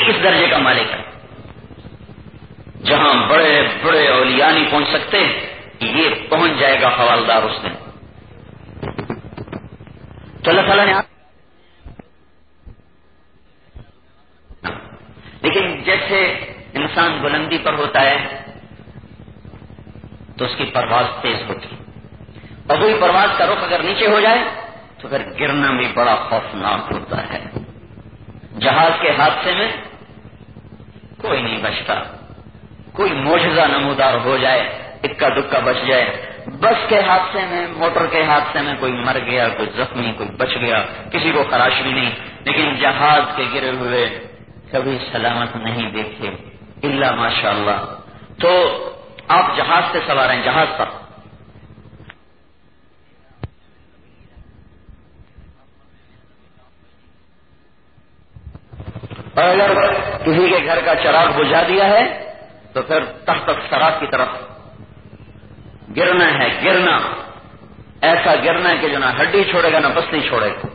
اس درجے کا مالک ہے جہاں بڑے بڑے اولیاء نہیں پہنچ سکتے، یہ پہنچ جائے گا حوالدار اس دن۔ تو اللہ تعالیٰ نے لیکن جیسے انسان بلندی پر ہوتا ہے تو اس کی پرواز تیز ہوتی ہے، اور وہی پرواز کا رخ اگر نیچے ہو جائے تو پھر گرنا بھی بڑا خوفناک ہوتا ہے۔ جہاز کے حادثے میں کوئی نہیں بچتا، کوئی معجزہ نمودار ہو جائے، اکا دکا بچ جائے۔ بس کے حادثے میں، موٹر کے حادثے میں کوئی مر گیا، کوئی زخمی، کوئی بچ گیا، کسی کو خراش بھی نہیں، لیکن جہاز کے گرے ہوئے کبھی سلامت نہیں دیکھے الا ماشاء اللہ۔ تو آپ جہاز سے سوار ہیں، جہاز پر اور اگر کسی کے گھر کا چراغ بجھا دیا ہے تو پھر تحت الثرى کی طرف گرنا ہے، گرنا ایسا گرنا ہے کہ جو نہ ہڈی چھوڑے گا نہ پسلی چھوڑے گا۔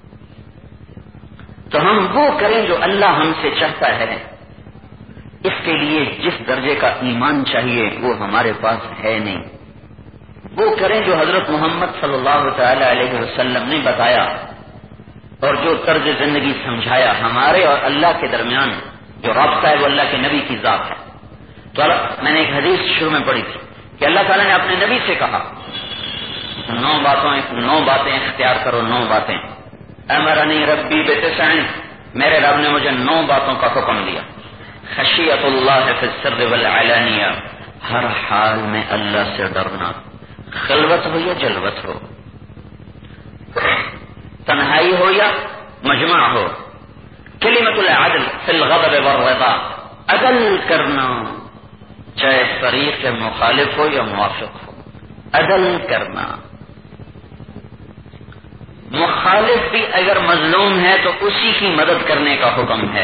تو ہم وہ کریں جو اللہ ہم سے چاہتا ہے، اس کے لیے جس درجے کا ایمان چاہیے وہ ہمارے پاس ہے نہیں۔ وہ کریں جو حضرت محمد صلی اللہ تعالی علیہ وسلم نے بتایا اور جو طرز زندگی سمجھایا۔ ہمارے اور اللہ کے درمیان جو رابطہ ہے وہ اللہ کے نبی کی ذات ہے۔ تو میں نے ایک حدیث شروع میں پڑھی تھی کہ اللہ تعالیٰ نے اپنے نبی سے کہا 9 باتیں اختیار کرو، 9 باتیں۔ امرنی ربی بتسع، میرے رب نے مجھے 9 باتوں کا حکم دیا۔ خشیت اللہ فی السر والعلانیہ، ہر حال میں اللہ سے ڈرنا، خلوت ہو یا جلوت ہو، تنہائی ہو یا مجمع ہو۔ کلمۃ العدل فی الغضب والرضا، عدل کرنا چاہے فریق مخالف ہو یا موافق ہو، عدل کرنا۔ مخالف بھی اگر مظلوم ہے تو اسی کی مدد کرنے کا حکم ہے۔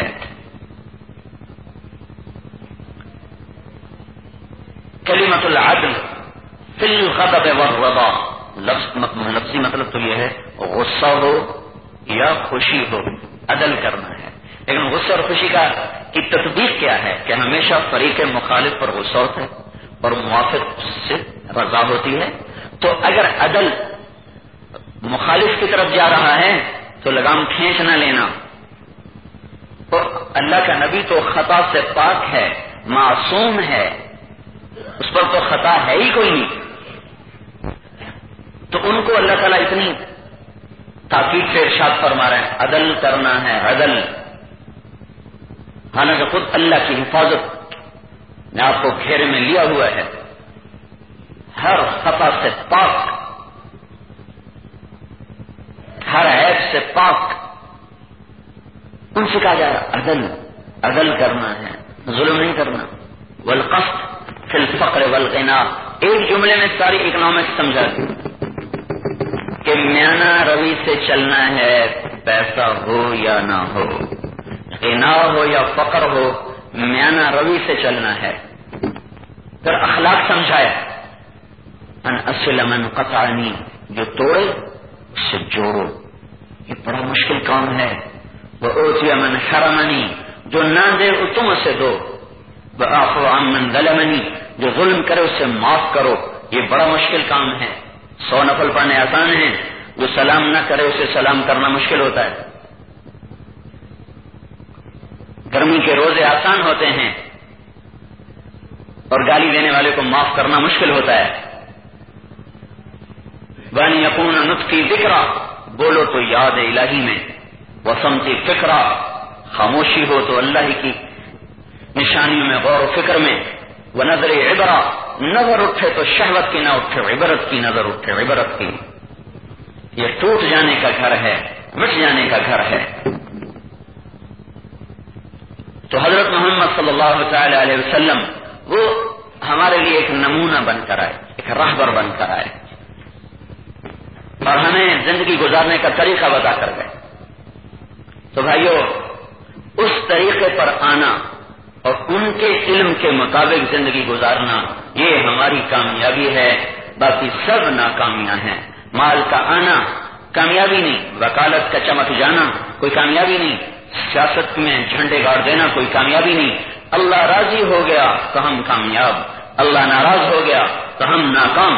کلمۃ العدل فی الغضب والرضا، لفظی مطلب تو یہ ہے غصہ ہو یا خوشی ہو، عدل کرنا ہے۔ لیکن غصہ اور خوشی کی تطبیق کیا ہے کہ ہمیشہ فریق مخالف پر غصہ ہوتا ہے اور موافق سے رضا ہوتی ہے۔ تو اگر عدل مخالف کی طرف جا رہا ہے تو لگام کھینچ نہ لینا۔ اور اللہ کا نبی تو خطا سے پاک ہے، معصوم ہے، اس پر تو خطا ہے ہی کوئی نہیں۔ تو ان کو اللہ تعالیٰ اتنی تاکید سے ارشاد فرما رہے ہیں عدل کرنا ہے، عدل۔ حالانکہ خود اللہ کی حفاظت نے آپ کو گھیرے میں لیا ہوا ہے، ہر خطا سے پاک، ہر عیب سے پاک۔ ان سے کہا جا رہا عدل، عدل کرنا ہے، ظلم نہیں کرنا۔ والقسط فی الفقر والغنا، ایک جملے میں ساری اکنامکس سمجھا دی کہ میانہ روی سے چلنا ہے، پیسہ ہو یا نہ ہو، غنا ہو یا فقر ہو، میانہ روی سے چلنا ہے۔ پھر اخلاق سمجھایا، ان اصل من قطعنی، جو توڑے اس سے جوڑو، یہ بڑا مشکل کام ہے۔ وَأُوتِيَ مَنْ حَرَمَنِي، جو نہ دے وہ تم اسے دو۔ وَأَعْفُ عَمَّنْ ظَلَمَنِي، جو ظلم کرے اسے معاف کرو، یہ بڑا مشکل کام ہے۔ 100 نفل پڑھنے آسان ہیں، جو سلام نہ کرے اسے سلام کرنا مشکل ہوتا ہے۔ گرمی کے روزے آسان ہوتے ہیں اور گالی دینے والے کو معاف کرنا مشکل ہوتا ہے۔ وَأَنْ يَكُونَ نُطْقِي ذِكْرًا، بولو تو یاد الہی میں۔ وَصَمْتِي فِكْرًا، خاموشی ہو تو اللہ کی نشانیوں میں غور و فکر میں۔ وَنَظْرِ عِبْرًا، نظر اٹھے تو شہوت کی نہ اٹھے، عبرت کی نظر اٹھے، عبرت کی۔ یہ ٹوٹ جانے کا گھر ہے، مٹ جانے کا گھر ہے۔ تو حضرت محمد صلی اللہ تعالی علیہ وسلم وہ ہمارے لیے ایک نمونہ بن کر آئے، ایک راہبر بن کر آئے اور ہمیں زندگی گزارنے کا طریقہ بتا کر گئے۔ تو بھائیو، اس طریقے پر آنا اور ان کے علم کے مطابق زندگی گزارنا، یہ ہماری کامیابی ہے، باقی سب ناکامیاں ہیں۔ مال کا آنا کامیابی نہیں، وکالت کا چمک جانا کوئی کامیابی نہیں، سیاست میں جھنڈے گاڑ دینا کوئی کامیابی نہیں. اللہ راضی ہو گیا تو ہم کامیاب، اللہ ناراض ہو گیا تو ہم ناکام.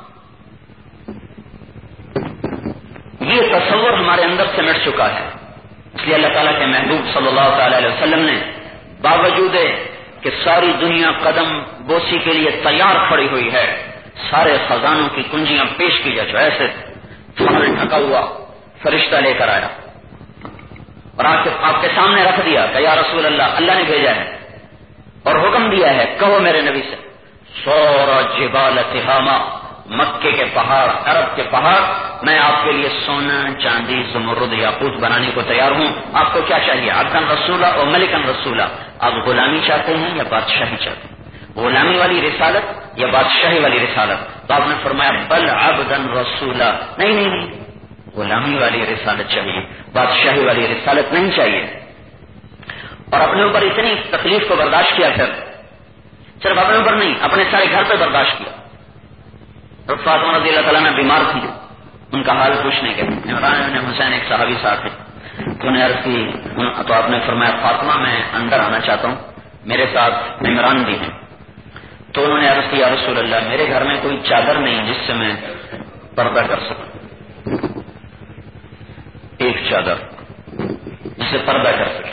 یہ تصور ہمارے اندر سے مٹ چکا ہے. اس لیے اللہ تعالیٰ کے محبوب صلی اللہ تعالی علیہ وسلم نے باوجود کہ ساری دنیا قدم بوسی کے لیے تیار کھڑی ہوئی ہے، سارے خزانوں کی کنجیاں پیش کی جا چکے، ایسے تھال ڈھکا ہوا فرشتہ لے کر آیا اور آپ کے سامنے رکھ دیا کہ یا رسول اللہ نے بھیجا ہے اور حکم دیا ہے کہو میرے نبی سے سورا جبال تہامہ، مکے کے پہاڑ، عرب کے پہاڑ میں آپ کے لیے سونا چاندی زمرد یاقوت بنانے کو تیار ہوں. آپ کو کیا چاہیے؟ عبدن رسولہ اور ملکن رسولہ. آپ غلامی چاہتے ہیں یا بادشاہی چاہتے ہیں؟ غلامی والی رسالت یا بادشاہی والی رسالت؟ تو آپ نے فرمایا بل عبدن رسولہ. نہیں، غلامی والی رسالت چاہیے، بادشاہی والی رسالت نہیں چاہیے. اور اپنے اوپر اتنی تکلیف کو برداشت کیا، پھر صرف اپنے اوپر نہیں اپنے سارے گھر پہ برداشت کیا. فاطمہ رضی اللہ تعالیٰ نے بیمار تھی، ان کا حال پوچھنے کے عمران بن حسین ایک صحابی صاحب تھے، تو نے عرض کی تو آپ نے فرمایا فاطمہ میں اندر آنا چاہتا ہوں، میرے ساتھ عمران بھی ہیں. تو انہوں نے عرض کی یا رسول اللہ میرے گھر میں کوئی چادر نہیں جس سے میں پردہ کر سکوں، ایک چادر جس سے پردہ کر سکے.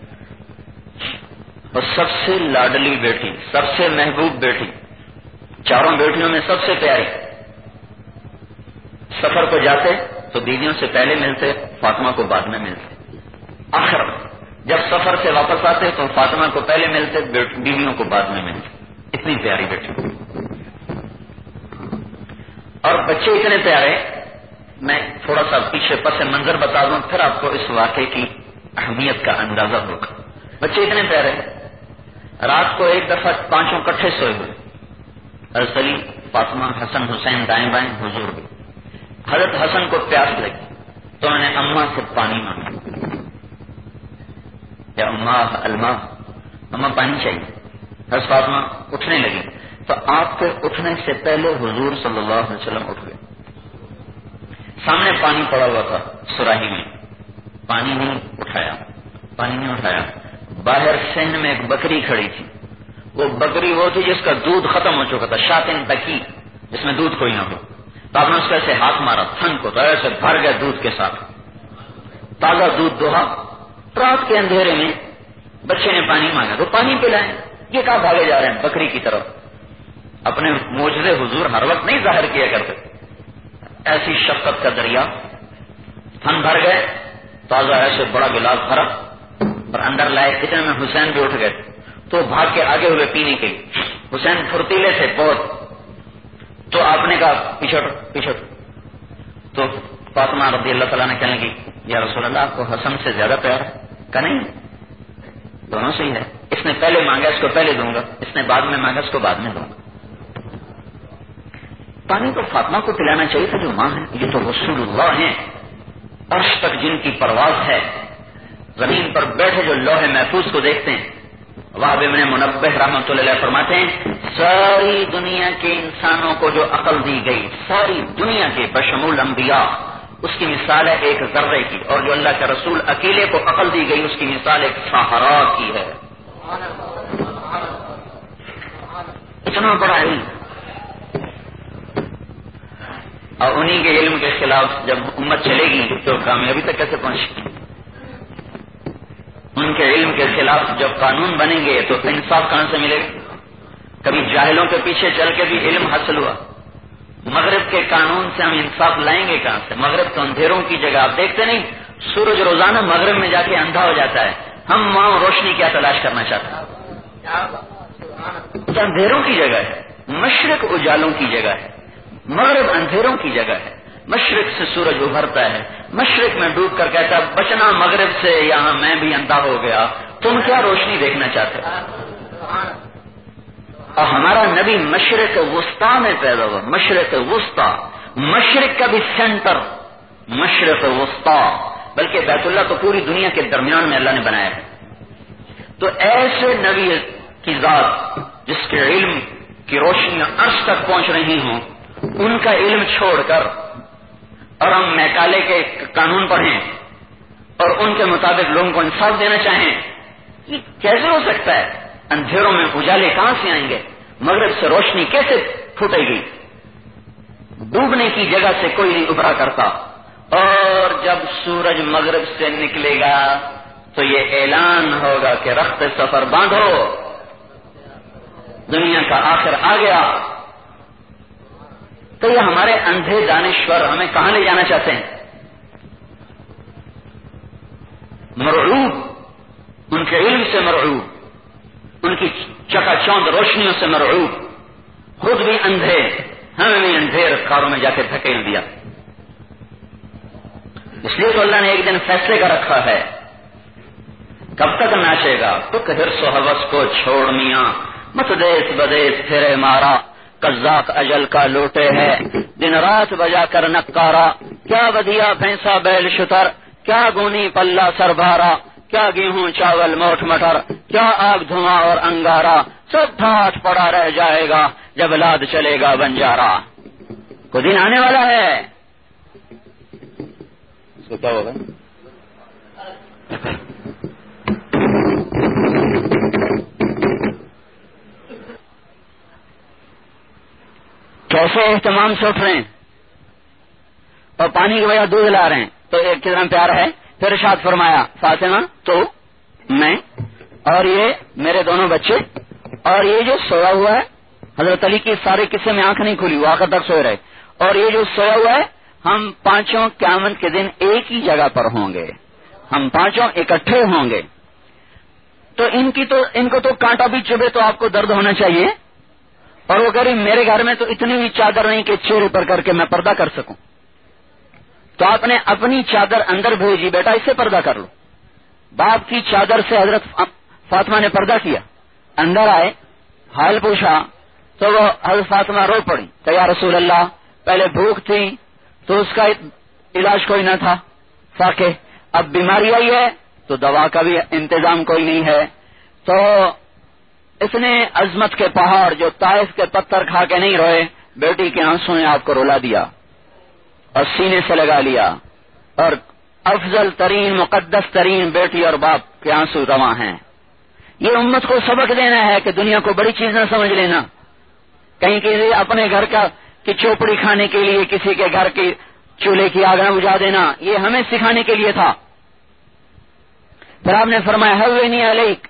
اور سب سے لاڈلی بیٹی، سب سے محبوب بیٹی، چاروں بیٹیوں میں سب سے پیاری. سفر کو جاتے تو بیویوں سے پہلے ملتے، فاطمہ کو بعد میں ملتے. آخر جب سفر سے واپس آتے تو فاطمہ کو پہلے ملتے، بیویوں کو بعد میں ملتے. اتنی پیاری بیٹی. اور بچے اتنے پیارے، میں تھوڑا سا پیچھے پس منظر بتا دوں پھر آپ کو اس واقعے کی اہمیت کا اندازہ ہوگا. بچے اتنے پیارے، رات کو ایک دفعہ پانچوں کٹھے سوئے ہوئے، حضرت علی، فاطمہ، حسن، حسین دائیں بائیں، حضور بھی. حضرت حسن کو پیاس لگی تو انہوں نے اماں سے پانی مانگا، یا اماں پانی چاہیے. حضرت فاطمہ اٹھنے لگی تو آپ کے اٹھنے سے پہلے حضور صلی اللہ علیہ وسلم اٹھ گئے. سامنے پانی پڑا ہوا تھا سراہی میں، پانی نہیں اٹھایا. باہر سین میں ایک بکری کھڑی تھی، وہ بکری وہ تھی جس کا دودھ ختم ہو چکا تھا، شاتن بکی، جس میں دودھ کوئی نہ ہو. تو آپ نے اس کا ایسے ہاتھ مارا تھن کو تو ایسے بھر گیا دودھ کے ساتھ، تازہ دودھ دوہا. رات کے اندھیرے میں بچے نے پانی مانگا تو پانی پلائیں. یہ کہاں بھاگے جا رہے ہیں بکری کی طرف؟ اپنے معجزے حضور ہر وقت نہیں ظاہر کیا کرتے. ایسی شفقت کا دریا. تھن بھر گئے، تازہ ایسے بڑا گلاس بھرا اور اندر لائے. اتنے میں حسین بھی اٹھ گئے تو بھاگ کے آگے ہوئے پینے کے لیے. حسین پھرتیلے تھے بہت، تو آپ نے کہا پیچھے. تو فاطمہ رضی اللہ تعالیٰ نے کہنے لگی یا رسول اللہ آپ کو حسن سے زیادہ پیار ہے؟ کہا نہیں، دونوں سے ہی ہے. اس نے پہلے مانگا اس کو پہلے دوں گا، اس نے بعد میں مانگا اس کو بعد میں دوں گا. پانی تو فاطمہ کو پلانا چاہیے تھا جو ماں ہے. یہ تو رسول اللہ ہیں، عرش تک جن کی پرواز ہے، زمین پر بیٹھے جو لوح محفوظ کو دیکھتے ہیں. وہاب ابن منبہ رحمۃ اللہ علیہ فرماتے ہیں ساری دنیا کے انسانوں کو جو عقل دی گئی، ساری دنیا کے بشمول انبیاء، اس کی مثال ہے ایک ذرے کی، اور جو اللہ کے رسول اکیلے کو عقل دی گئی اس کی مثال ایک صحرا کی ہے. اتنا بڑا علم، اور انہی کے علم کے خلاف جب امت چلے گی تو کامیابی تک کیسے پہنچے؟ ان کے علم کے خلاف جب قانون بنیں گے تو انصاف کہاں سے ملے گا؟ کبھی جاہلوں کے پیچھے چل کے بھی علم حاصل ہوا. مغرب کے قانون سے ہم انصاف لائیں گے کہاں سے؟ مغرب تو اندھیروں کی جگہ. آپ دیکھتے نہیں سورج روزانہ مغرب میں جا کے اندھا ہو جاتا ہے. ہم وہاں روشنی کیا تلاش کرنا چاہتے ہیں؟ اندھیروں کی جگہ ہے. مشرق اجالوں کی جگہ ہے، مغرب اندھیروں کی جگہ ہے. مشرق سے سورج ابھرتا ہے، مشرق میں ڈوب کر کہتا ہے بچنا مغرب سے، یہاں میں بھی اندھا ہو گیا. تم کیا روشنی دیکھنا چاہتے ہو؟ اور ہمارا نبی مشرق وسطیٰ میں پیدا ہوا. مشرق وسطیٰ، مشرق کا بھی سینٹر مشرق وسطیٰ، بلکہ بیت اللہ تو پوری دنیا کے درمیان میں اللہ نے بنایا ہے. تو ایسے نبی کی ذات جس کے علم کی روشنیاں عرش تک پہنچ رہی ہوں، ان کا علم چھوڑ کر اور ہم میکالے کے قانون پڑھیں اور ان کے مطابق لوگوں کو انصاف دینا چاہیں، یہ کیسے ہو سکتا ہے؟ اندھیروں میں اجالے کہاں سے آئیں گے؟ مغرب سے روشنی کیسے پھوٹے گی؟ ڈوبنے کی جگہ سے کوئی نہیں ابھرا کرتا، اور جب سورج مغرب سے نکلے گا تو یہ اعلان ہوگا کہ رخت سفر باندھو، دنیا کا آخر آ گیا۔ تو یہ ہمارے اندھے دانشور ہمیں کہاں لے جانا چاہتے ہیں؟ مرعوب، ان کے علم سے مرعوب، ان کی چکا چوند روشنیوں سے مرعوب، خود بھی اندھے، ہمیں بھی اندھیر کاروں میں جا کے دھکیل دیا۔ اس لیے تو اللہ نے ایک دن فیصلے کا رکھا ہے، کب تک ناچے گا؟ تک حرص و حوث کو چھوڑ میاں، مت دیس بدیس پھرے مارا، قزاق اجل کا لوٹے ہے دن رات بجا کر نکارا، کیا بدیا بھینسا بیل شتر، کیا گونی پلہ سر بھارا، کیا گیہوں چاول موٹ مٹر، کیا آگ دھواں اور انگارا، سب ٹھاٹ پڑا رہ جائے گا جب لاد چلے گا بنجارا۔ کوئی دن آنے والا ہے، اس کو کیا ہوگا؟ کیسے اہتمام سے اٹھ رہے ہیں اور پانی کی وجہ دودھ لا رہے ہیں، تو ایک کتنا پیار ہے۔ پھر ارشاد فرمایا فاطمہ تو میں اور یہ میرے دونوں بچے اور یہ جو سویا ہوا ہے، حضرت علی کی سارے قصے میں آنکھ نہیں کھلی، وہ آخر تک سوئے رہے، اور یہ جو سویا ہوا ہے، ہم پانچوں قیامت کے دن ایک ہی جگہ پر ہوں گے، ہم پانچوں اکٹھے ہوں گے۔ تو ان کو تو کانٹا بھی چبھے تو آپ کو درد ہونا چاہیے، اور وہ کہہ رہی میرے گھر میں تو اتنی بھی چادر نہیں کہ چہرے پر کر کے میں پردہ کر سکوں، تو آپ نے اپنی چادر اندر بھیجی، بیٹا اس سے پردہ کر لو۔ باپ کی چادر سے حضرت فاطمہ نے پردہ کیا، اندر آئے، حال پوچھا تو وہ حضرت فاطمہ رو پڑی کہ یا رسول اللہ، پہلے بھوک تھی تو اس کا علاج کوئی نہ تھا فاقے، اب بیماری آئی ہے تو دوا کا بھی انتظام کوئی نہیں ہے، تو اس نے عظمت کے پہاڑ جو طائف کے پتھر کھا کے نہیں روئے، بیٹی کے آنسوں نے آپ کو رلا دیا اور سینے سے لگا لیا، اور افضل ترین مقدس ترین بیٹی اور باپ کے آنسو رواں ہیں۔ یہ امت کو سبق دینا ہے کہ دنیا کو بڑی چیز نہ سمجھ لینا، کہیں کسی اپنے گھر کی چوپڑی کھانے کے لیے کسی کے گھر کی چولہے کی آگ نہ بجھا دینا، یہ ہمیں سکھانے کے لیے تھا۔ پھر آپ نے فرمایا ہوینی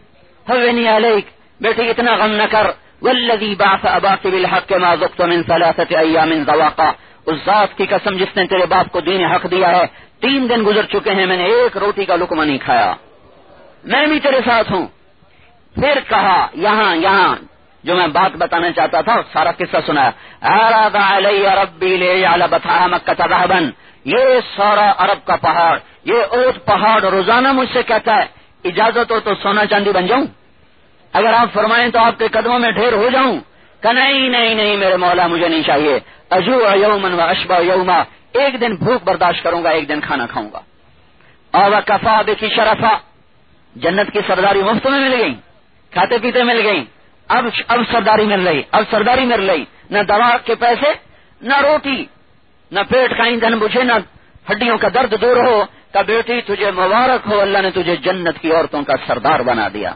علیک، بیٹی اتنا غم نہ کر، والذی بعث اباک بالحق ما ذقت من ثلاثه ایام ذواقا، اس ذات کی قسم جس نے تیرے باپ کو دین حق دیا ہے، 3 دن گزر چکے ہیں میں نے ایک روٹی کا لقمہ نہیں کھایا، میں بھی تیرے ساتھ ہوں۔ پھر کہا یہاں جو میں بات بتانا چاہتا تھا سارا قصہ سنایا، عرض علی ربی لیجعل بطحا مکہ ذهبا، یہ سارا عرب کا پہاڑ، یہ اونٹ پہاڑ روزانہ مجھ سے کہتا ہے اجازت ہو تو سونا چاندی بن جاؤں، اگر آپ فرمائیں تو آپ کے قدموں میں ڈھیر ہو جاؤں، کہ نہیں میرے مولا مجھے نہیں چاہیے، اجوع یوما و اشبع یوما، ایک دن بھوک برداشت کروں گا، ایک دن کھانا کھاؤں گا۔ اور کفا بکی شرفا، جنت کی سرداری مفت میں مل گئی، کھاتے پیتے مل گئی، اب سرداری مل رہی، نہ دوا کے پیسے، نہ روٹی، نہ پیٹ کا ایندھن بجھے، نہ ہڈیوں کا درد دور ہو، کہ بیٹی تجھے مبارک ہو، اللہ نے تجھے جنت کی عورتوں کا سردار بنا دیا۔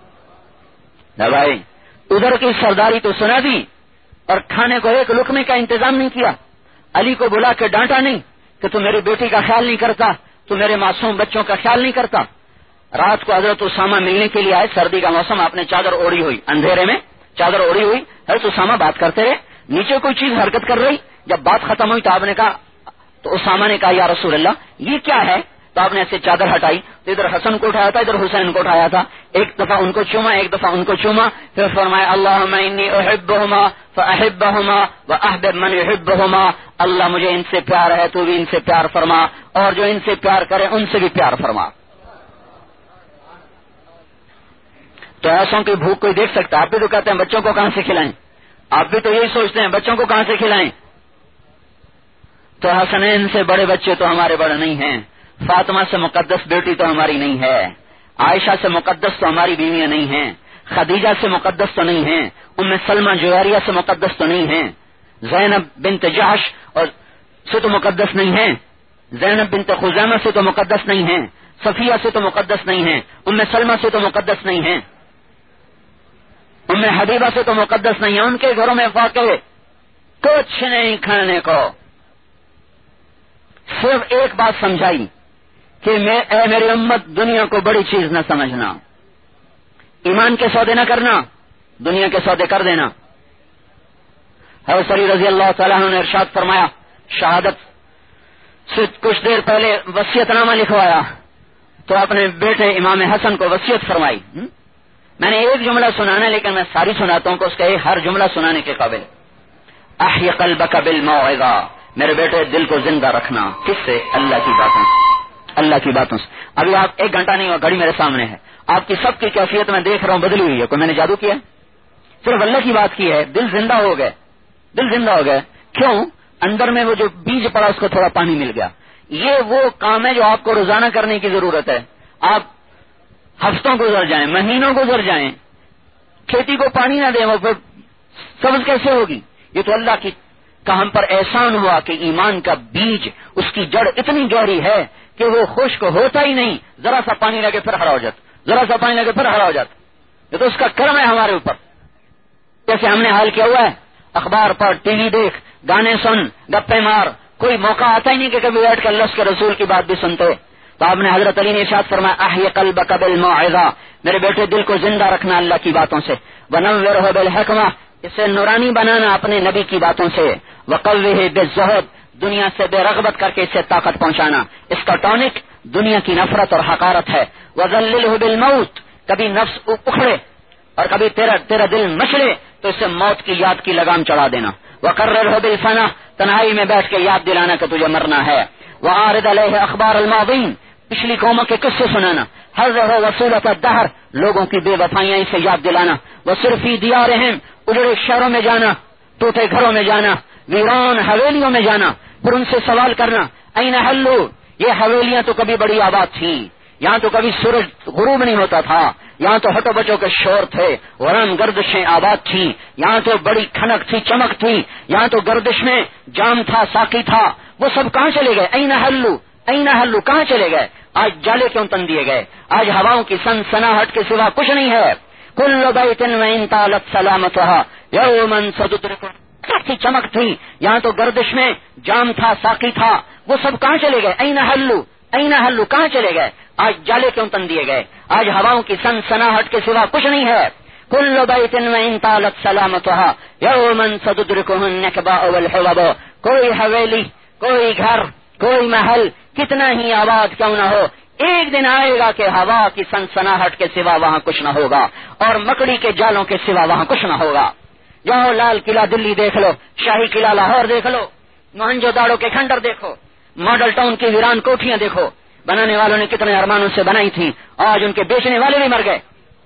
بھائی ادھر کی سرداری تو سنا دی اور کھانے کو ایک لقمے کا انتظام نہیں کیا، علی کو بلا کے ڈانٹا نہیں کہ تو میری بیٹی کا خیال نہیں کرتا، تو میرے معصوم بچوں کا خیال نہیں کرتا۔ رات کو حضرت اسامہ ملنے کے لیے آئے، سردی کا موسم، آپ نے چادر اوڑھی ہوئی، اندھیرے میں چادر اوڑھی ہوئی، حضرت اسامہ بات کرتے رہے، نیچے کوئی چیز حرکت کر رہی، جب بات ختم ہوئی تو آپ نے کہا، تو اسامہ نے کہا یا رسول اللہ یہ کیا ہے؟ تو آپ نے ایسے چادر ہٹائی تو ادھر حسن کو اٹھایا تھا، ادھر حسین کو اٹھایا تھا، ایک دفعہ ان کو چوما، ایک دفعہ ان کو چوما، پھر فرمایا اللہم انی احبہما فاحبہما واحبب من یحبہما، اللہ مجھے ان سے پیار ہے تو بھی ان سے پیار فرما، اور جو ان سے پیار کرے ان سے بھی پیار فرما۔ تو ایسوں کی بھوک کوئی دیکھ سکتا ہے؟ آپ بھی تو کہتے ہیں بچوں کو کہاں سے کھلائیں، آپ بھی تو یہی سوچتے ہیں بچوں کو کہاں سے کھلائیں۔ تو حسنین سے بڑے بچے تو ہمارے بڑے نہیں ہیں، فاطمہ سے مقدس بیٹی تو ہماری نہیں ہے، عائشہ سے مقدس تو ہماری بیویاں نہیں ہیں، خدیجہ سے مقدس تو نہیں ہیں، ام سلمہ جویریہ سے مقدس تو نہیں ہیں، زینب بنت جحش اور سے تو مقدس نہیں ہیں، زینب بنت خزیمہ سے تو مقدس نہیں ہیں، صفیہ سے تو مقدس نہیں ہیں، ام سلمہ سے تو مقدس نہیں ہیں، ام حبیبہ سے تو مقدس نہیں ہیں، ان کے گھروں میں واقع کچھ نہیں کھانے کو، صرف ایک بات سمجھائی کہ اے میری امت، دنیا کو بڑی چیز نہ سمجھنا، ایمان کے سودے نہ کرنا، دنیا کے سودے کر دینا۔ حضرت علی رضی اللہ تعالیٰ عنہ نے ارشاد فرمایا، شہادت سے کچھ دیر پہلے وصیت نامہ لکھوایا تو اپنے بیٹے امام حسن کو وصیت فرمائی۔ میں نے ایک جملہ سنانا ہے لیکن میں ساری سناتا ہوں کہ اس کا ہر جملہ سنانے کے قابل۔ احی قلبک بالموعظہ، میرے بیٹے دل کو زندہ رکھنا، کس سے؟ اللہ کی باتوں سے، اللہ کی باتوں سے۔ ابھی آپ 1 گھنٹہ نہیں ہوا، گھڑی میرے سامنے ہے، آپ کی سب کی کیفیت میں دیکھ رہا ہوں بدلی ہوئی ہے، کوئی میں نے جادو کیا؟ صرف اللہ کی بات کی ہے، دل زندہ ہو گئے، دل زندہ ہو گئے۔ کیوں؟ اندر میں وہ جو بیج پڑا اس کو تھوڑا پانی مل گیا۔ یہ وہ کام ہے جو آپ کو روزانہ کرنے کی ضرورت ہے۔ آپ ہفتوں گزر جائیں، مہینوں گزر جائیں، کھیتی کو پانی نہ دیں، وہ پھر سبز کیسے ہوگی؟ یہ تو اللہ کی کا ہم پر احسان ہوا کہ ایمان کا بیج، اس کی جڑ اتنی گہری ہے کہ وہ خشک ہوتا ہی نہیں، ذرا سا پانی لگے پھر ہرا ہو جاتا، ذرا سا پانی لگے پھر ہرا ہو جاتا۔ یہ تو اس کا کرم ہے ہمارے اوپر۔ جیسے ہم نے حال کیا ہوا ہے، اخبار پڑھ، ٹی وی دیکھ، گانے سن، گپے مار، کوئی موقع آتا ہی نہیں کہ کبھی بیٹھ کر اللہ کے رسول کی بات بھی سنتے۔ تو آپ نے حضرت علی نے ارشاد فرمایا، احی قلبک بالموعظہ، میرے بیٹے دل کو زندہ رکھنا اللہ کی باتوں سے، ونورہ بالحکمہ، اسے نورانی بنانا اپنے نبی کی باتوں سے، وقوہ بالزہد، دنیا سے بے رغبت کر کے اسے طاقت پہنچانا، اس کا ٹونک دنیا کی نفرت اور حقارت ہے، وذللہ بالموت، کبھی نفس اکھڑے اور کبھی تیرا دل مچلے تو اسے موت کی یاد کی لگام چڑھا دینا، وقررہ بالفنا، تنہائی میں بیٹھ کے یاد دلانا کہ تجھے مرنا ہے، وعارض علیہ اخبار الماضین، پچھلی قوموں کے قصے سنانا، حذر وصولۃ الدہر، لوگوں کی بے وفائیاں اسے یاد دلانا، وصرفی دیارہم، اجڑے شہروں میں جانا، ٹوٹے گھروں میں جانا، ویران حویلیوں میں جانا، پھر ان سے سوال کرنا، این حلو، یہ حویلیاں تو کبھی بڑی آباد تھیں، یہاں تو کبھی سورج غروب نہیں ہوتا تھا، یہاں تو ہٹو بچوں کے شور تھے، ورم گردشیں آباد تھیں، یہاں تو بڑی کھنک تھی، چمک تھی، یہاں تو گردش میں جام تھا، ساقی تھا، وہ سب کہاں چلے گئے؟ این حلو، این حلو، کہاں چلے گئے؟ آج جالے کیوں تن دیے گئے؟ آج ہواؤں کی سنسناہٹ کے سوا کچھ نہیں ہے۔ کل بیت وان طالت سلامتها یوما ستدرک، تھی چمک تھی، یہاں تو گردش میں جام تھا، ساقی تھا، وہ سب کہاں چلے گئے؟ این حلو، این حلو، کہاں چلے گئے؟ آج جالے کیوں تن دیے گئے؟ آج ہواؤں کی سنسناہٹ کے سوا کچھ نہیں ہے۔ کل بیت وان طالت سلامتها یوما ستدرکه النکباء والحوب، کوئی حویلی، کوئی گھر، کوئی محل کتنا ہی آباد کیوں نہ ہو، ایک دن آئے گا کہ ہوا کی سنسناہٹ کے سوا وہاں کچھ نہ ہوگا، اور مکڑی کے جالوں کے سوا وہاں کچھ نہ ہوگا۔ جاؤ لال قلعہ دلی دیکھ لو، شاہی قلعہ لاہور دیکھ لو، موہنجو داڑو کے کھنڈر دیکھو، ماڈل ٹاؤن کی ویران کوٹھیاں دیکھو، بنانے والوں نے کتنے ارمانوں سے بنائی تھیں، آج ان کے بیچنے والے بھی مر گئے۔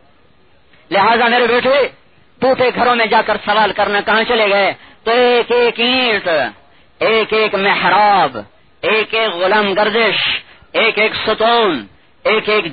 لہذا میرے بیٹے، ٹوٹے گھروں میں جا کر سوال کرنا کہاں چلے گئے؟ تو ایک ایک اینٹ، ایک ایک محراب، ایک ایک غلام گردش، ایک ایک ستون، ایک ایک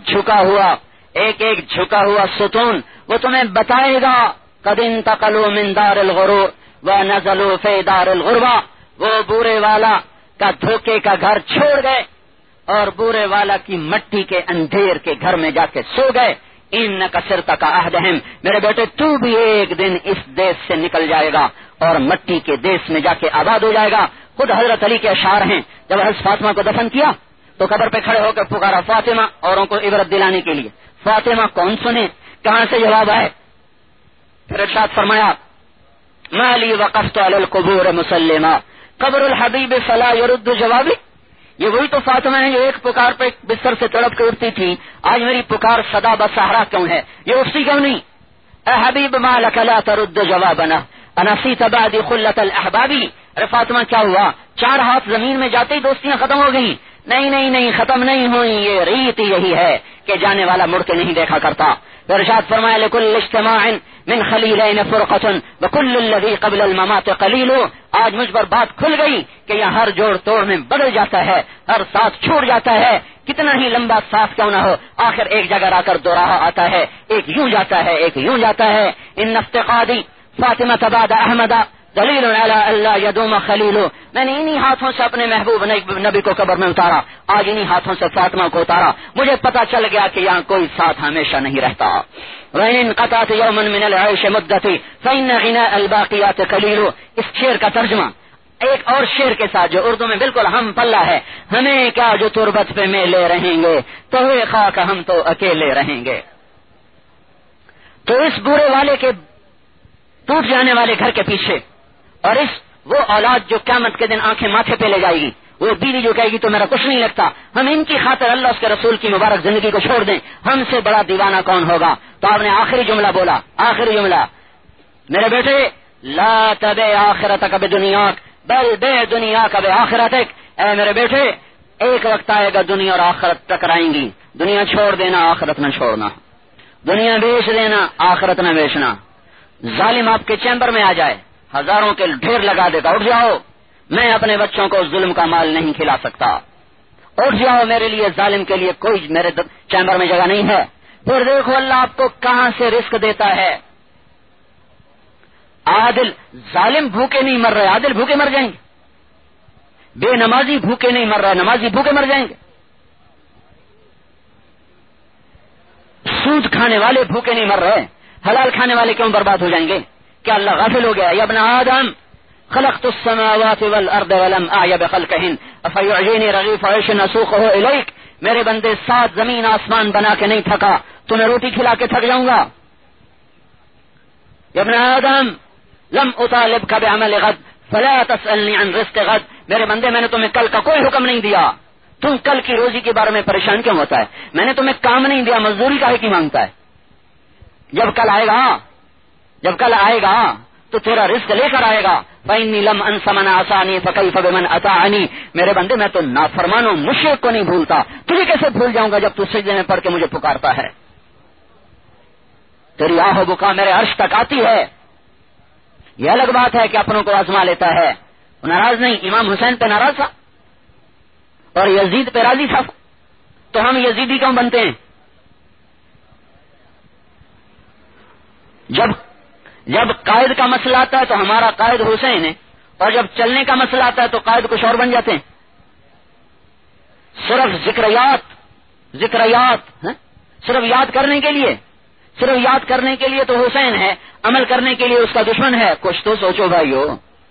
جھکا ہوا ستون، وہ تمہیں بتائے گا قد انتقلوا من دار الغرور ونزلوا فی دار الغربہ، وہ بورے والا کا دھوکے کا گھر چھوڑ گئے اور بورے والا کی مٹی کے اندھیر کے گھر میں جا کے سو گئے۔ انک صرت کعہدہم، میرے بیٹے تو بھی ایک دن اس دیش سے نکل جائے گا اور مٹی کے دیش میں جا کے آباد ہو جائے گا۔ خود حضرت علی کے اشعار ہیں، جب حضرت فاطمہ کو دفن کیا تو قبر پہ کھڑے ہو کر پکارا فاطمہ، اوروں کو عبرت دلانے کے لیے، فاطمہ کون سنے، کہاں سے جواب آئے؟ پھر ارشاد فرمایا، ما لی وقفت علی القبور مسلما قبر الحبیب فلا یرد جوابی، یہ وہی تو فاطمہ ہے جو ایک پکار پہ بستر سے تڑپ کے اٹھتی تھی، آج میری پکار صدا بصحرا کیوں ہے، یہ اٹھتی کیوں نہیں؟ اے حبیب ما لک لا ترد جوابنا انسیت بعد خلت الاحبابی، ارے فاطمہ کیا ہوا، 4 ہاتھ زمین میں جاتے ہی دوستیاں ختم ہو گئی؟ نہیں نہیں نہیں، ختم نہیں ہوئی، یہ ریت یہی ہے کہ جانے والا مڑ کے نہیں دیکھا کرتا۔ ارشاد فرمایا، لکل اجتماع من خلیلین فرقۃ وکل الذی قبل الممات قلیل، آج مجھ پر بات کھل گئی کہ یہ ہر جوڑ توڑ میں بدل جاتا ہے، ہر ساتھ چھوٹ جاتا ہے، کتنا ہی لمبا ساتھ کیوں نہ ہو، آخر ایک جگہ آ کر دوراہا آتا ہے، ایک یوں جاتا ہے، ایک یوں جاتا ہے۔ ان افتقادی فاطمہ بعد احمد دلیل علی اللہ یدوم خلیلو، میں نے انہی ہاتھوں سے اپنے محبوب نبی کو قبر میں اتارا، آج انہی ہاتھوں سے فاطمہ کو اتارا، مجھے پتا چل گیا کہ یہاں کوئی ساتھ ہمیشہ نہیں رہتا۔ وَإِنْ قَطَعْتُ يَوْمًا مِنَ الْعَيْشِ مُدَّتِي فَإِنَّ غِنَاءَ الْبَاقِيَاتِ قَلِيلٌ۔ اس شعر کا ترجمہ ایک اور شعر کے ساتھ جو اردو میں بالکل ہم پلہ ہے، ہمیں کیا جو تربت پہ میلے رہیں گے، تو خاک ہم تو اکیلے رہیں گے۔ تو اس بورے والے کے ٹوٹ جانے والے گھر کے پیچھے، اور وہ اولاد جو قیامت کے دن آنکھیں ماتھے پہ لے جائے گی، وہ بیوی جو کہے گی تو میرا کچھ نہیں لگتا، ہم ان کی خاطر اللہ اس کے رسول کی مبارک زندگی کو چھوڑ دیں، ہم سے بڑا دیوانہ کون ہوگا؟ تو آپ نے آخری جملہ بولا، آخری جملہ، میرے بیٹے لا تبع آخرتک بدنیاک بل بے دنیا کا بے آخرتک، اے میرے بیٹے ایک وقت آئے گا دنیا اور آخرت ٹکرائیں گی، دنیا چھوڑ دینا آخرت نہ چھوڑنا، دنیا بیچ دینا آخرت نہ بیچنا۔ ظالم آپ کے چیمبر میں آ جائے، ہزاروں کے ڈھیر لگا دے گا، اٹھ جاؤ، میں اپنے بچوں کو ظلم کا مال نہیں کھلا سکتا، اٹھ جاؤ، میرے لیے ظالم کے لیے کوئی میرے چیمبر میں جگہ نہیں ہے۔ پھر دیکھو اللہ آپ کو کہاں سے رزق دیتا ہے۔ عادل، ظالم بھوکے نہیں مر رہے، عادل بھوکے مر جائیں گے، بے نمازی بھوکے نہیں مر رہے، نمازی بھوکے مر جائیں گے، سود کھانے والے بھوکے نہیں مر رہے، حلال کھانے والے کیوں برباد ہو جائیں گے؟ کیا اللہ غافل ہو گیا؟ یا ابن آدم خلقت السماوات والارض ولم اعی بخلقهن افیعجینی رغیف عیش اسوقه الیک، میرے بندے 7 زمین آسمان بنا کے نہیں تھکا، تمہیں روٹی کھلا کے تھک جاؤں گا۔ یا ابن آدم لم اطالبک بعمل غد فلا تسألنی عن رزق غد، میرے بندے میں نے تمہیں کل کا کوئی حکم نہیں دیا، تم کل کی روزی کے بارے میں پریشان کیوں ہوتا ہے؟ میں نے تمہیں کام نہیں دیا، مزدوری کا ہے کی مانگتا ہے؟ جب کل آئے گا تو تیرا رزق لے کر آئے گا۔ فإنی لم انس من عصانی فکیف بمن اطاعنی، میرے بندے میں تو نافرمانوں مشرک کو نہیں بھولتا، تجھے کیسے بھول جاؤں گا جب تو سجدے میں پڑھ کے مجھے پکارتا ہے؟ تیری آہ و بکا میرے عرش تک آتی ہے۔ یہ الگ بات ہے کہ اپنوں کو آزما لیتا ہے، ناراض نہیں، امام حسین پہ ناراض تھا اور یزید پہ راضی تھا، تو ہم یزیدی کیوں بنتے ہیں؟ جب قائد کا مسئلہ آتا ہے تو ہمارا قائد حسین ہے، اور جب چلنے کا مسئلہ آتا ہے تو قائد کچھ اور بن جاتے ہیں۔ صرف ذکریات صرف یاد کرنے کے لیے تو حسین ہے، عمل کرنے کے لیے اس کا دشمن ہے، کچھ تو سوچو بھائیو۔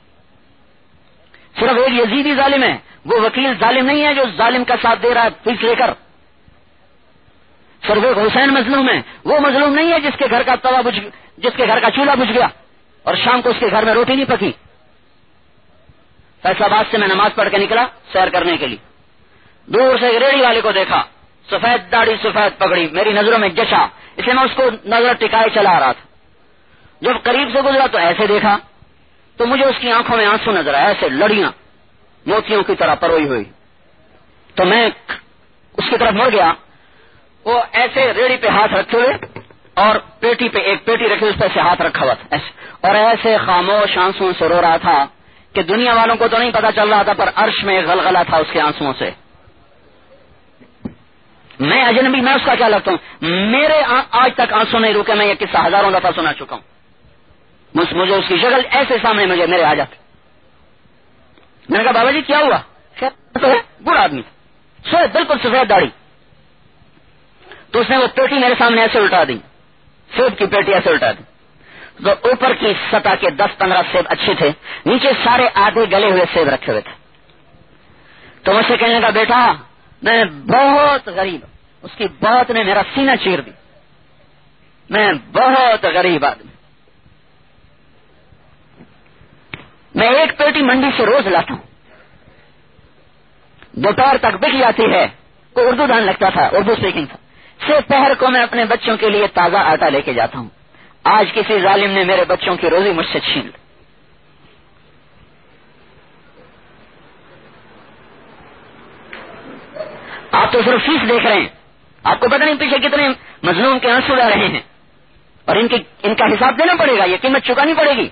صرف ایک یزیدی ظالم ہے، وہ وکیل ظالم نہیں ہے جو ظالم کا ساتھ دے رہا ہے فیس لے کر۔ صرف ایک حسین مظلوم ہے، وہ مظلوم نہیں ہے جس کے گھر کا چولہا بجھ گیا اور شام کو اس کے گھر میں روٹی نہیں پکی۔ فیصلہ آباد سے میں نماز پڑھ کے نکلا سیر کرنے کے لیے، دور سے ریڑھی والے کو دیکھا، سفید داڑھی سفید پگڑی، میری نظروں میں جچا، اس لیے میں اس کو نظر ٹکائے چلا رہا تھا۔ جب قریب سے گزرا تو ایسے دیکھا تو مجھے اس کی آنکھوں میں آنسو نظر آئے، ایسے لڑیاں موتیوں کی طرح پروئی ہوئی، تو میں اس کی طرف مڑ گیا، وہ ایسے ریڑھی پہ ہاتھ رکھے ہوئے اور پیٹی پہ ایک پیٹی رکھی، اس پہ سے ہاتھ رکھا ہوا تھا ایسے، اور ایسے خاموش آنسوؤں سے رو رہا تھا کہ دنیا والوں کو تو نہیں پتا چل رہا تھا، پر عرش میں غلغلہ تھا اس کے آنسوؤں سے۔ میں اجنبی، میں اس کا کیا لگتا ہوں؟ میرے آج تک آنسو نہیں رکے، میں یہ قصہ ہزاروں دفعہ سنا چکا ہوں، مجھے اس کی شکل ایسے سامنے میرے آ جاتے۔ میں نے کہا بابا جی کیا ہوا؟ تو ہے برا آدمی، بالکل سفید داڑھی۔ تو اس نے وہ پیٹی میرے سامنے ایسے الٹا دی، سیب کی پیٹی ایسے الٹا دی، تو اوپر کی سطح کے 10-15 سیب اچھے تھے، نیچے سارے آدھے گلے ہوئے سیب رکھے ہوئے تھے۔ تو مجھ سے کہنے کا بیٹا میں بہت غریب، اس کی بات نے میرا سینہ چیر دی، میں بہت غریب آدمی، میں ایک پیٹی منڈی سے روز لاتا ہوں، دوپہر تک بک جاتی ہے، کوئی اردو دان لگتا تھا، اردو سپیکنگ تھا، سے پہر کو میں اپنے بچوں کے لیے تازہ آٹا لے کے جاتا ہوں، آج کسی ظالم نے میرے بچوں کی روزی مجھ سے چھین لی۔ آپ تو صرف فیس دیکھ رہے ہیں، آپ کو پتہ نہیں پیچھے کتنے مظلوم کے آنسو آ رہے ہیں، اور ان کا حساب دینا پڑے گا، یہ قیمت چکانی پڑے گی۔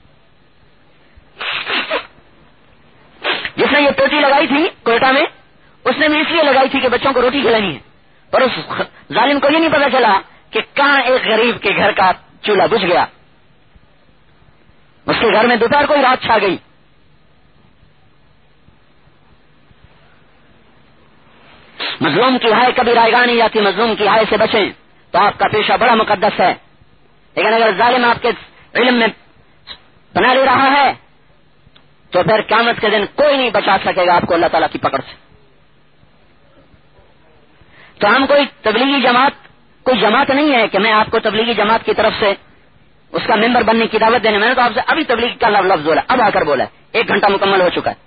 جس نے یہ پیٹی لگائی تھی کوئٹہ میں، اس نے بھی اس لیے لگائی تھی کہ بچوں کو روٹی کھلانی ہے، پر اس ظالم کو یہ نہیں پتا چلا کہ کہاں ایک غریب کے گھر کا چولہا بجھ گیا۔ اس کے گھر میں دوپہر کو ہی رات چھا گئی. مظلوم کی ہائے کبھی رائے گاہ نہیں جاتی. مظلوم کی ہائے سے بچیں تو آپ کا پیشہ بڑا مقدس ہے. لیکن اگر ظالم آپ کے علم میں پناہ لے رہا ہے تو پھر قیامت کے دن کوئی نہیں بچا سکے گا آپ کو اللہ تعالیٰ کی پکڑ سے. تو ہم کوئی تبلیغی جماعت کوئی جماعت نہیں ہے کہ میں آپ کو تبلیغی جماعت کی طرف سے اس کا ممبر بننے کی دعوت دینے. میں نے تو آپ سے ابھی تبلیغ کا لفظ بولا, اب آ کر بولا, 1 گھنٹہ مکمل ہو چکا ہے.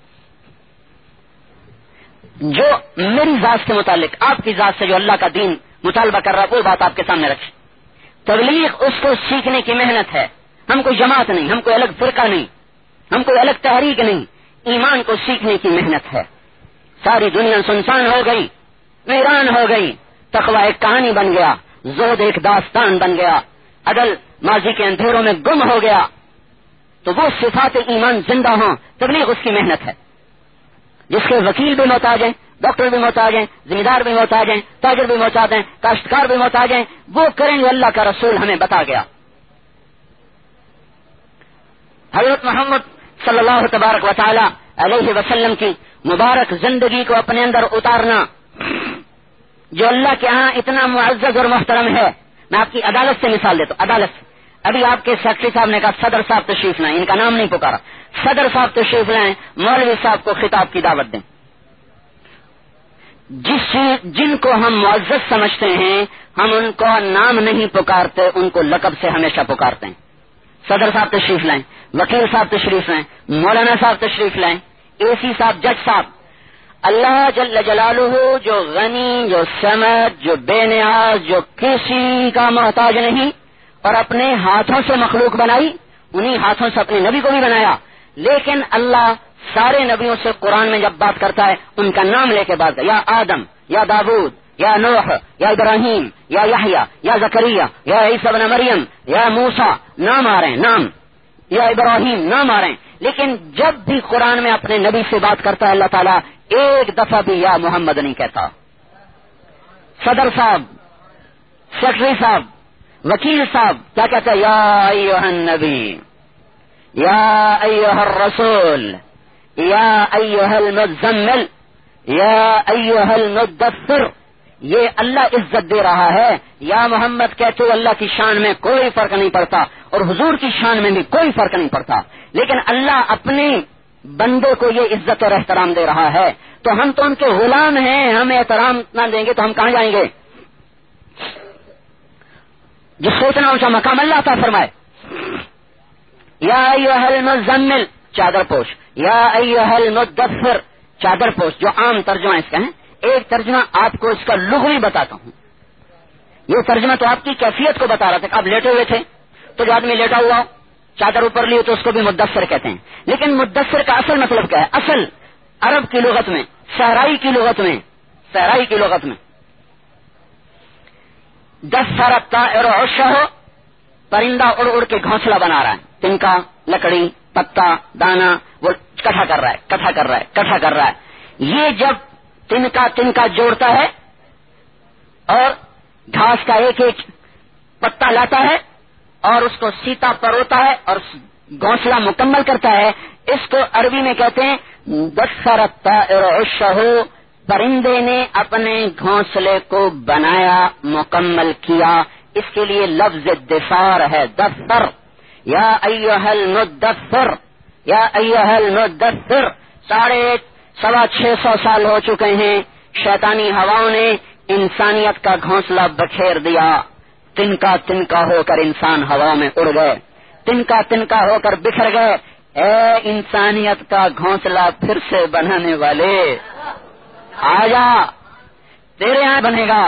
جو میری ذات کے متعلق آپ کی ذات سے جو اللہ کا دین مطالبہ کر رہا ہے وہ بات آپ کے سامنے رکھی. تبلیغ اس کو سیکھنے کی محنت ہے. ہم کوئی جماعت نہیں, ہم کوئی الگ فرقہ نہیں, ہم کوئی الگ تحریک نہیں. ایمان کو سیکھنے کی محنت ہے. ساری دنیا سنسان ہو گئی, ویران ہو گئی. تقوی ایک کہانی بن گیا, زہد ایک داستان بن گیا, عدل ماضی کے اندھیروں میں گم ہو گیا. تو وہ صفات ایمان زندہ ہوں, تبلیغ اس کی محنت ہے. جس کے وکیل بھی محتاج ہیں, ڈاکٹر بھی محتاج ہیں, ذمہ دار بھی محتاج ہیں, تاجر بھی محتاج ہیں, کاشتکار بھی محتاج ہیں, وہ کریں گے اللہ کا رسول ہمیں بتا گیا. حضرت محمد صلی اللہ تبارک و تعالی علیہ وسلم کی مبارک زندگی کو اپنے اندر اتارنا جو اللہ کے ہاں اتنا معزز اور محترم ہے. میں آپ کی عدالت سے مثال دیتا ہوں. عدالت سے ابھی آپ کے سیکرٹری صاحب نے کہا صدر صاحب تشریف لائیں, ان کا نام نہیں پکارا, صدر صاحب تشریف لائیں, مولوی صاحب کو خطاب کی دعوت دیں. جن کو ہم معزز سمجھتے ہیں ہم ان کو نام نہیں پکارتے, ان کو لقب سے ہمیشہ پکارتے ہیں. صدر صاحب تشریف لائیں, وکیل صاحب تشریف لائیں, مولانا صاحب تشریف لائیں, اے سی صاحب, جج صاحب. اللہ جل جلالہ جو غنی, جو سمد, جو بے نیاز, جو کسی کا محتاج نہیں اور اپنے ہاتھوں سے مخلوق بنائی, انہی ہاتھوں سے اپنے نبی کو بھی بنایا. لیکن اللہ سارے نبیوں سے قرآن میں جب بات کرتا ہے ان کا نام لے کے بات کرتا ہے. یا آدم, یا داود, یا نوح, یا ابراہیم, یا یحییٰ, یا زکریا, یا عیسیٰ ابن مریم, یا موسیٰ, نام آ رہے ہیں, نام, یا ابراہیم, نام آ رہے ہیں. لیکن جب بھی قرآن میں اپنے نبی سے بات کرتا ہے اللہ تعالیٰ ایک دفعہ بھی یا محمد نہیں کہتا. صدر صاحب, سیکرٹری صاحب, وکیل صاحب کیا کہتا ہے؟ یا ایھا النبی, یا ایھا الرسول, یا ایھا المزمل, یا ایھا المدثر. یہ اللہ عزت دے رہا ہے. یا محمد کہتے ہو اللہ کی شان میں کوئی فرق نہیں پڑتا اور حضور کی شان میں بھی کوئی فرق نہیں پڑتا. لیکن اللہ اپنے بندے کو یہ عزت اور احترام دے رہا ہے تو ہم تو ان کے غلام ہیں. ہمیں احترام نہ دیں گے تو ہم کہاں جائیں گے؟ جو سوچنا اونچا مقام اللہ عطا فرمائے. یا ایھا المزمل, چادر پوش. یا ایھا المدثر, چادر پوش. جو عام ترجمہ اس کا ہے, ایک ترجمہ آپ کو اس کا لغوی بتاتا ہوں. یہ ترجمہ تو آپ کی کیفیت کو بتا رہا تھا. آپ لیٹے ہوئے تھے تو جو آدمی لیٹا ہوا چادر اوپر لی تو اس کو بھی مدثر کہتے ہیں. لیکن مدثر کا اصل مطلب کیا ہے؟ اصل عرب کی لغت میں, صحرائی کی لغت میں دثر الطائر عشہ, پرندہ اڑ اڑ کے گھونسلہ بنا رہا ہے. تنکا, لکڑی, پتا, دانا وہ کٹھا کر رہا ہے. یہ جب تنکا جوڑتا ہے اور گھاس کا ایک ایک پتا لاتا ہے اور اس کو سیتا پروتا ہے اور گھونسلہ مکمل کرتا ہے, اس کو عربی میں کہتے ہیں دثر الطائر عشہ. پرندے نے اپنے گھونسلے کو بنایا, مکمل کیا. اس کے لیے لفظ دثار ہے, دثر. یا ایھا المدثر, یا ایھا المدثر. 650 سال ہو چکے ہیں شیطانی ہواؤں نے انسانیت کا گھونسلہ بکھیر دیا. تنکا ہو کر انسان ہوا میں اڑ گئے, تنکا ہو کر بکھر گئے. اے انسانیت کا گھونسلہ پھر سے بنانے والے, آجا, تیرے یہاں بنے گا.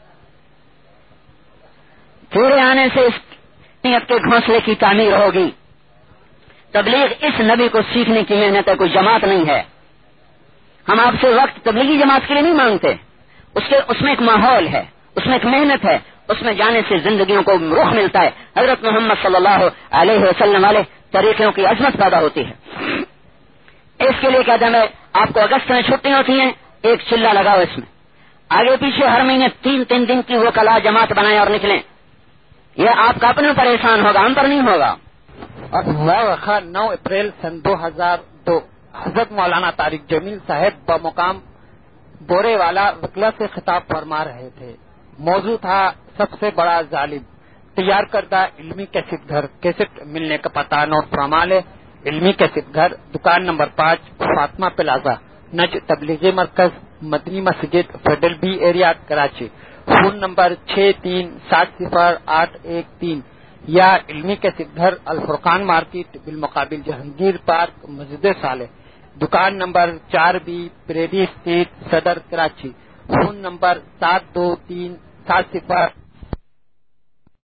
تیرے آنے سے اس انسانیت کے گھونسلے کی تعمیر ہوگی. تبلیغ اس نبی کو سیکھنے کی محنت ہے, کوئی جماعت نہیں ہے. ہم آپ سے وقت تبلیغی جماعت کے لیے نہیں مانگتے. اس میں ایک ماحول ہے, اس میں ایک محنت ہے, اس میں جانے سے زندگیوں کو رخ ملتا ہے. حضرت محمد صلی اللہ علیہ وسلم والے طریقوں کی عظمت پیدا ہوتی ہے. اس کے لیے کہتے ہیں آپ کو اگست میں چھٹی ہوتی ہیں, ایک چلا لگاؤ اس میں, آگے پیچھے ہر مہینے 3 دن کی وہ کلا جماعت بنائیں اور نکلیں. یہ آپ کا اپنے پر احسان ہوگا, ہم پر نہیں ہوگا. اور موقع 9 اپریل سن 2002 حضرت مولانا طارق جمیل صاحب بمقام بورے والا وکلا سے خطاب فرما رہے تھے۔ موضوع تھا سب سے بڑا ظالم۔ تیار کردہ علمی کیسٹ گھر، کیسٹ ملنے کا پتہ نوٹ فرما لے۔ علمی کیسٹ گھر، دکان نمبر 5، فاطمہ پلازا، نج تبلیغی مرکز، مدنی مسجد، federal B area, Karachi. Phone number 63700813 یا علمی کیسٹ گھر، الفرقان مارکیٹ بالمقابل جہانگیر پارک، مسجد صالح، دکان نمبر 4B، پریری اسٹریٹ، صدر، کراچی۔ Phone number 723707